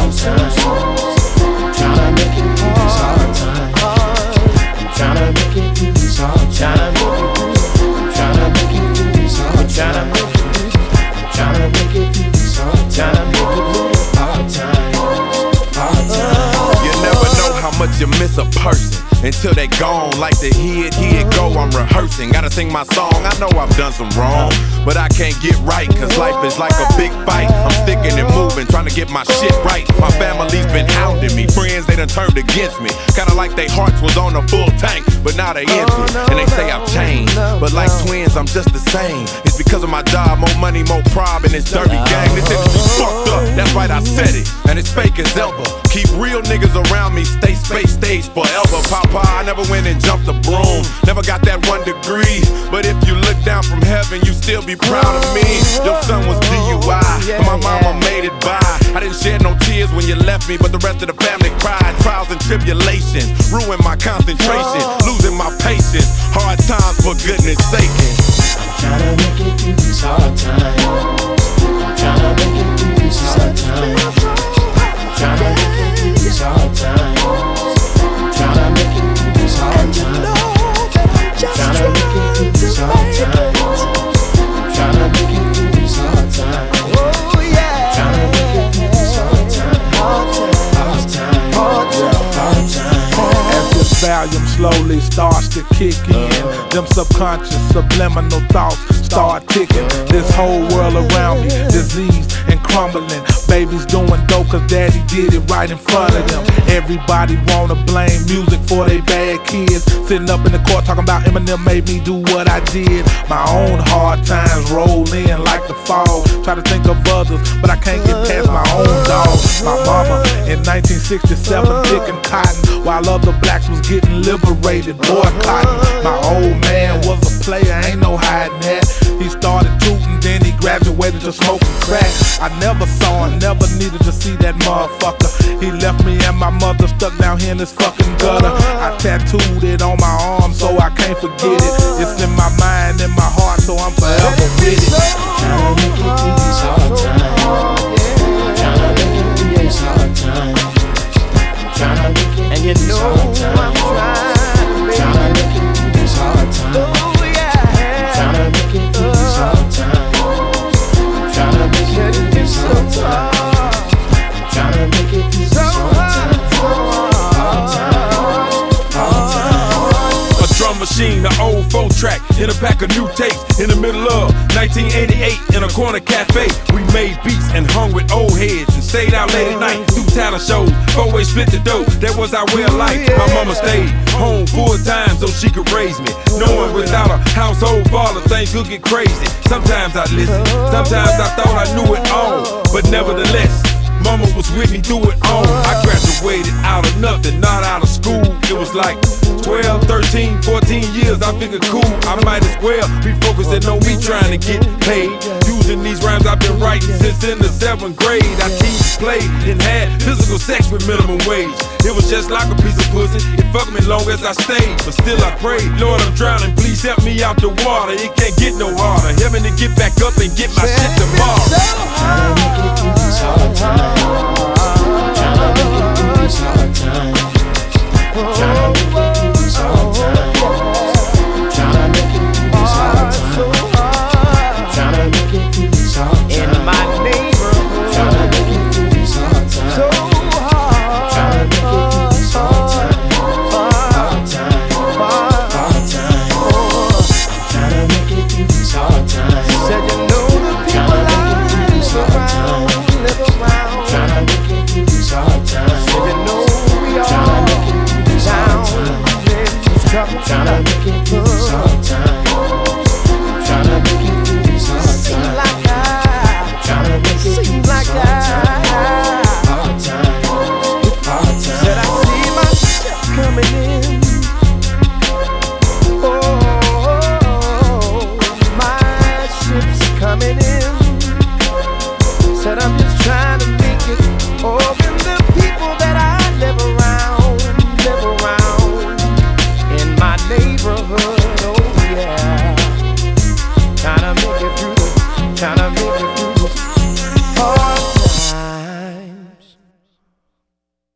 hard times. I'm tryna make it through these hard times. I'm tryna make it through these hard times. I'm tryna make it through these hard times. I'm tryna make it through these hard times. Hard times. Hard times. You never know how much you miss a person until they gone. Like the here it go, I'm rehearsing. Gotta sing my song, I know I've done some wrong, but I can't get right, cause life is like a big fight. I'm sticking and moving, trying to get my shit right. My family's been hounding me, friends they done turned against me. Kinda like they hearts was on a full tank, but now they empty. And they say I've changed, but like twins I'm just the same. It's because of my job, more money, more pride in this dirty game. This industry fucked up, that's right, I said it, and it's fake as ever. Keep real niggas around me, stay space stage forever. Papa, I never went and jumped the broom, never got that 1 degree, but if you look down from heaven, you still be proud of me. Your son was DUI, and my mama made it by. I didn't shed no tears when you left me, but the rest of the family cried. Trials and tribulations ruined my concentration, losing my patience. Hard times, for goodness sake. I'm tryna make it through these hard times. I'm tryna make it through these hard times. I'm tryna make it through these hard times. I'm tryna make it through these hard times. I'm tryna make it through these hard times. I'm tryna make it through these hard times. Oh yeah. Tryna make it through these hard times. Hard times. Hard times. As this volume slowly starts to kick in, them subconscious subliminal thoughts start ticking. This whole world around me, diseased and crumbling. Babies doing dope cause daddy did it right in front of them. Everybody wanna blame music for they bad kids. Sitting up in the court talking about Eminem made me do what I did. My own hard times roll in like the fall. Try to think of others, but I can't get past my own dog. My mama in 1967 picking cotton while other blacks was getting liberated, boycotting. My old man was a player, ain't no hiding that. He started tooting, then he graduated to smoking crack. I never saw him, never needed to see that motherfucker. He left me and my mother stuck down here in this fucking gutter. I tattooed it on my arm so I can't forget it. It's in my mind, in my heart, so I'm forever with it. Tryna make it through these hard times. Tryna make it through these hard times. Tryna make it through these hard times. Tryna make it through these hard times. Tryna make it through these hard times. Tryna make it through these hard times. Tryna make it through these hard times. Hard times. Hard times. A drum machine, an old 4-track, in a pack of new tapes. In the middle of 1988, in a corner cafe, we made beats and hung with old heads and stayed out late at night, do talent shows, 4-way split the dough. That was our way of life. My mama stayed home full time so she could raise me, knowing without a household father things could get crazy. Sometimes I listened, sometimes I thought I knew it all, but nevertheless, mama was with me through it all. I graduated out of nothing, not out of school. It was like 12, 13, 14 years. I figured cool, I might as well be focusing on me trying to get paid. Using these rhymes I've been writing since in the 7th grade. I teased, played, and had physical sex with minimum wage. It was just like a piece of pussy. It fucked me long as I stayed, but still I prayed. Lord, I'm drowning, please help me out the water. It can't get no harder. Help me to get back up and get my shit tomorrow. Tryna make it through these hard times. Tryna make it through these hard times. Tryna make it through these hard times. Tryna make it through these hard times. Tryna make it through these hard times. In my neighborhood, Tryna make it through these hard times. so hard. Tryna make it through these hard times. Hard times. Hard times. Tryna make it through these hard times. Said you know the people live around. Tryna make it through these hard times. Said you know we Tryna all make it through these hard down. times. Tryna Tryna